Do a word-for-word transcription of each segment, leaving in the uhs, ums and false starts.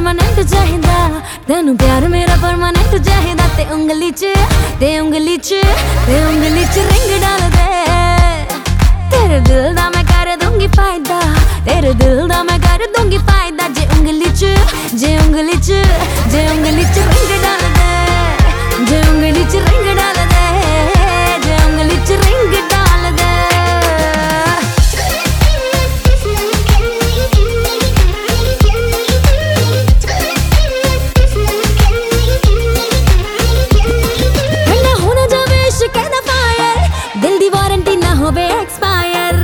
Permanent चाहिदा, तेनू प्यार मेरा परमानेंट चाहिदा। ते उंगली च ते उंगली च ते उंगली च रिंग डाल दे, तेरे दिल दा मैं कर दूंगी फायदा, तेरे दिल दा मैं कर दूंगी फायदा। जे उंगली च जे उंगली च जे उंगली च रिंग डाल दे, जे उंगली च रिंग डाल दे, जे उंगली च रिंग डाल दे। ठंडा होना जावे इश्क दा फायर, दिल दी वारंटी ना होवे एक्सपायर।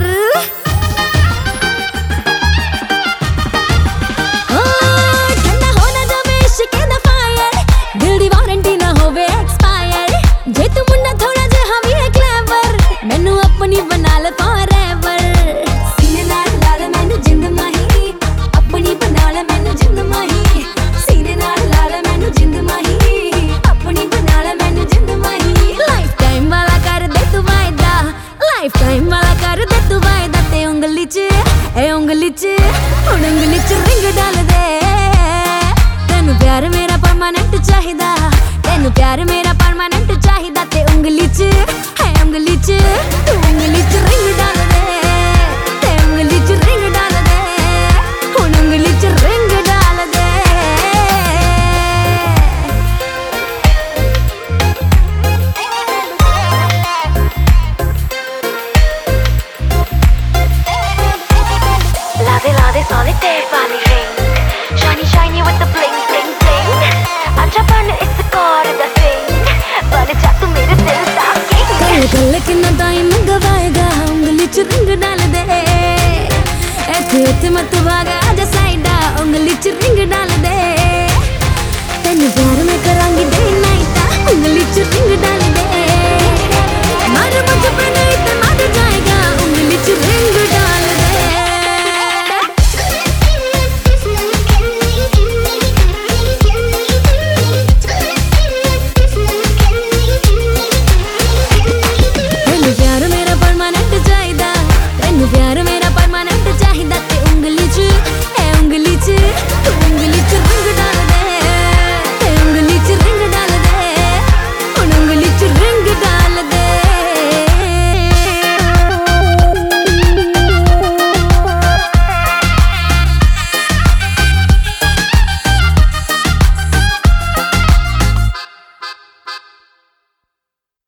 ठंडा होना जावे इश्क दा फायर, दिल दी वारंटी ना होवे एक्सपायर। जे तू मुंडा थोड़ा जिहा वी है क्लेवर, मैनू अपनी बना ले फॉरएवर। सीने नाल ला ले मैनू जिंद माही, अपनी बना ले मैनू जिंद माही। सीने नाल ला ले मैनू जिंद माही, अपनी बना ले मैनू जिंद माही। लाइफ टाइम वाला कर दे तू वायदा, लाइफ टाइम वाला कर दे तू वायदा। ते उंगली च ए उंगली च हुण उंगली च रिंग डाल दे, तेनू प्यार मेरा परमानेंट चाहिदा, तेनू प्यार मेरा परमानेंट चाहिदा। ते उंगली च है उंगली च तू उंगली च रिंग डाल दे, ते उंगली च रिंग डाल दे, हुण उंगली च रिंग डाल दे। ला दे ला दे solitaire वाली ring, shiny shiny with the bling bling bling। आजा बन इस कार दा सिंह, बन जा तू मेरे दिल दा king। कल कल किन्ना टाइम गवाएगा, उंगली च रिंग डाल दे, इत्थे इत्थे मत भागा आजा साइडा, उंगली च रिंग डाल दे। तेनू प्यार मैं करांगी डे नाइटा, उंगली च रिंग डाल